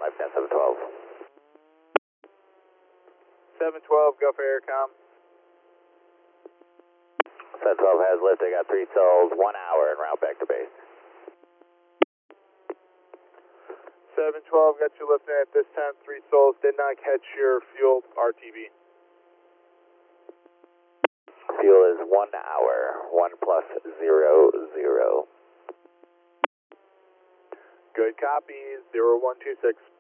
life net 712. 712, go for aircom. 712 has lift. I got 3 souls, 1 hour en route back to base. 712, got you lifting at this time, 3 souls. Did not catch your fuel RTB. Fuel is 1 hour, 1 plus 0, 0. Good copy, 0126.